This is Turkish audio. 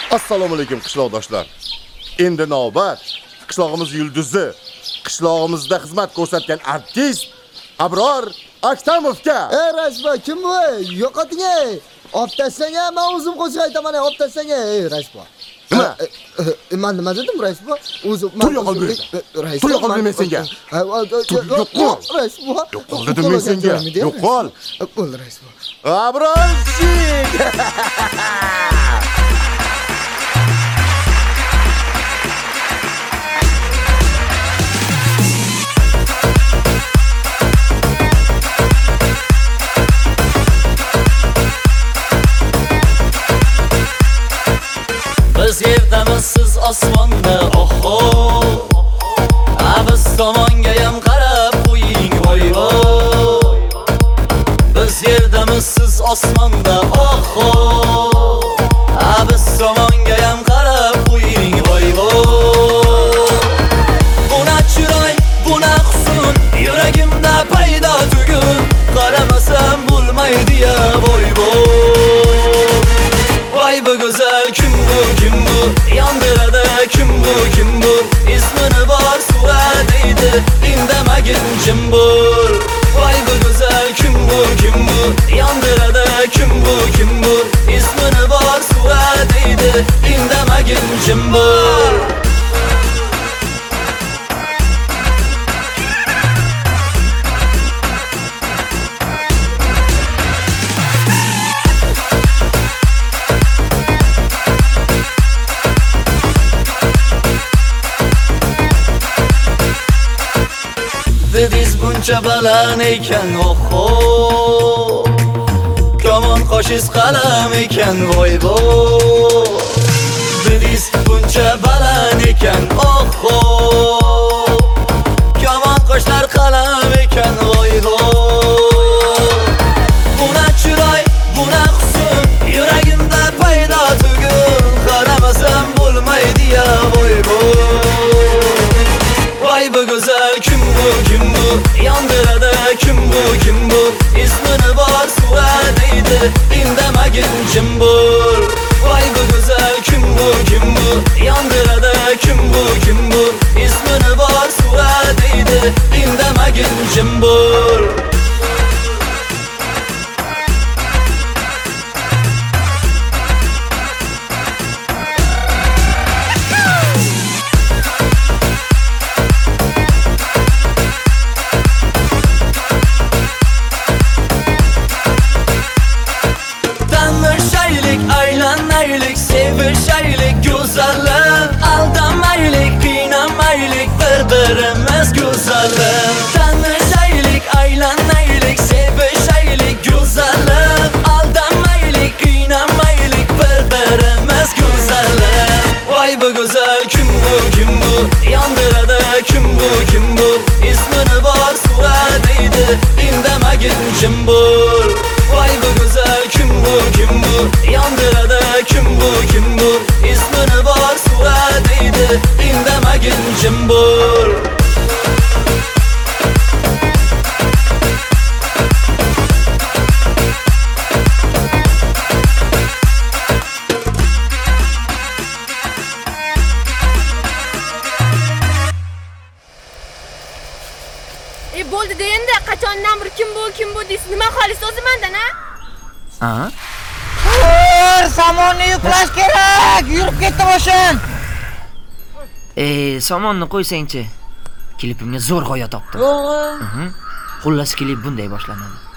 Assalomu alaykum qishloqdoshlar. Endi navbat qishlog'imiz yulduzi, qishlog'imizda xizmat ko'rsatgan artist Abror Aktamovga. Rasbo, kim bu? Yo'qoting. Optasang, men o'zim qo'shiq aytaman, optasang, Rasbo. Nima? Men nima dedim, Rasbo? O'zim Tur yo'qol bu yerda. Tur yo'qol men senga. Yo'qol. Rasbo. Yo'qol dedim men senga. Yo'qol. Bo'l, Rasbo. Abrorchik. Biz yerdamiz siz osmonda, oho. Biz tomongayam qarab qo'ying, voy voy. Biz yerdamiz siz osmonda, oho. Biz tomongayam qarab qo'ying, voy voy. Buna chiroy, buna husn, yuragimda paydo tugun. Qaramasam bo'lmaydi ya, voy voy. Vay bu güzel kim bu, kim bu? Yandırada kim bu, kim bu? İsmini var suradeydi, indemegin kim bu? Vay bu güzel kim bu, kim bu? Yandırada kim bu, kim bu? İsmini var suradeydi, indemegin kim bu? Biz buncha baland ekan, oho. Kamon qoshiz qalam ekan, voy voy. Biz buncha baland ekan, oho. Kamon qoshlar qalam ekan, voy voy. Buna chiroy, buna husn, yuragimda paydo tugun. Qaramasam bo'lmaydi ya, voy voy. Vay bu güzel kim bu, kim bu? Yandırada kim bu, kim bu? İsmini var suradeydi, indemegin kim bu? Vay bu güzel kim bu, kim bu? Yandırada kim bu, kim bu? İsmini var suradeydi, indemegin kim bu? Aylanaylik, sevişaylik, güzelim. Aldamaylik, kıynamaylik, birbirimiz güzelim. Tanışaylik, aylanaylik, sevişaylik, güzelim. Aldamaylik, kıynamaylik, birbirimiz güzelim. Vay bu güzel kim bu, kim bu? Yandırada kim bu, kim bu? İsmini var suradeydi, indemegin kim bu? Vay bu güzel kim bu, kim bu? Yandırada kim bu, kim bu? İsmini var suradeydi, indemegin kim bu? Bo'ldi deyinde qachondan bir kim bu deysiz, nima xolis o'zi mendan ha? Somonni yuklash kerak. Yurib ketdi boshim. Somonni qo'ysang-chi. Klipimga zo'r g'oya topdim. Xullas klip bunday boshlanadi.